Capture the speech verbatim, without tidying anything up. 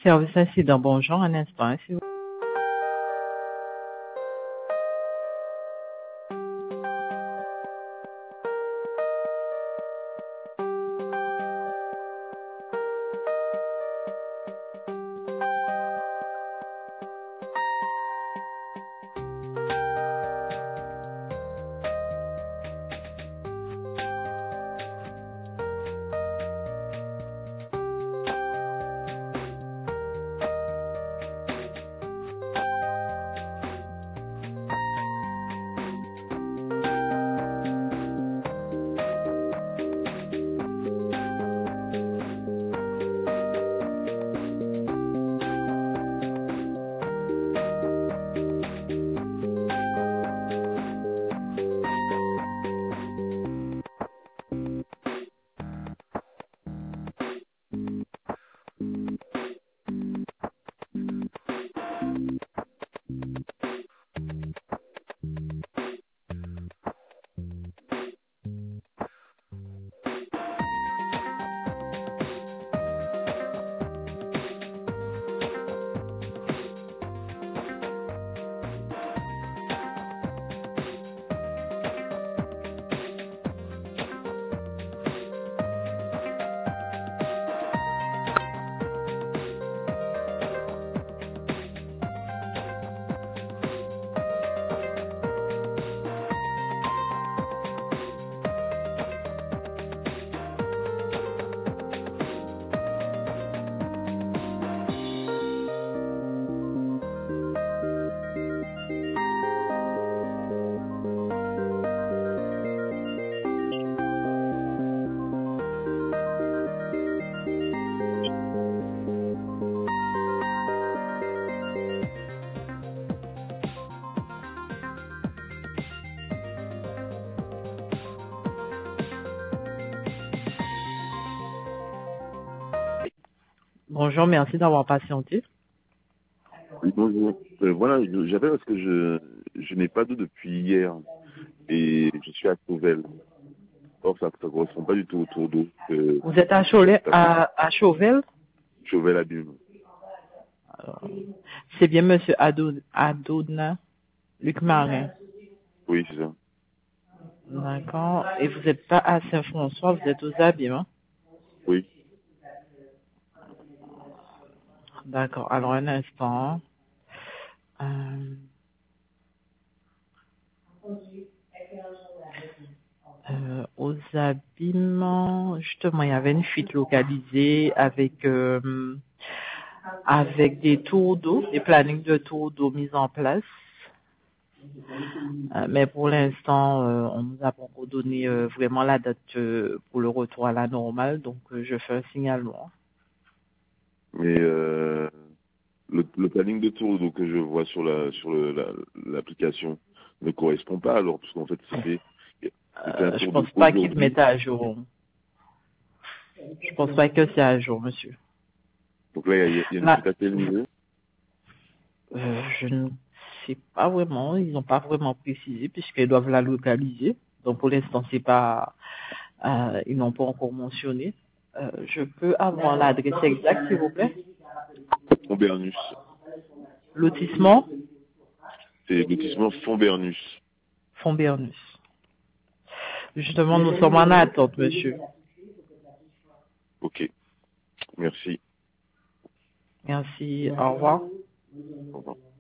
Service incident, bonjour, un instant, hein, s'il vous plaît. Bonjour, merci d'avoir patienté. Oui, bonjour. Euh, voilà, je- j'appelle parce que je, je n'ai pas d'eau depuis hier et je suis à Chauvel. Or, ça ne correspond pas du tout au tour d'eau que Vous êtes à, Cholet, à, à Chauvel. Chauvel abîme. Alors, c'est bien monsieur Adou- Adouna, Luc Marin. Oui, c'est ça. D'accord. Et vous n'êtes pas à Saint-François, vous êtes aux Abîmes, hein? Oui. D'accord. Alors, un instant. Euh, euh, aux Abîmes, justement, il y avait une fuite localisée avec euh, avec des tours d'eau, des plannings de tours d'eau mis en place. Euh, mais pour l'instant, euh, on nous a pas encore donné euh, vraiment la date euh, pour le retour à la normale, donc euh, je fais un signalement. Mais euh, le, le planning de tour d'eau que je vois sur la sur le- la- l'application ne correspond pas alors, parce qu'en fait, c'était c'était un Euh, je tour d'eau pense pas qu'ils aujourd'hui. mettent à jour. Je pense pas que c'est à jour, monsieur. Donc là, il y, a il y a une Là, fuite à quel niveau? euh, je ne sais pas vraiment, ils n'ont pas vraiment précisé puisqu'ils doivent la localiser. Donc pour l'instant, c'est pas, euh, ils n'ont pas encore mentionné. Euh, je peux avoir l'adresse exacte, s'il vous plaît. Fontbernus. Lotissement C'est lotissement Fontbernus. Fontbernus. Justement, nous sommes en attente, monsieur. Ok. Merci. Merci. Au revoir. Au revoir.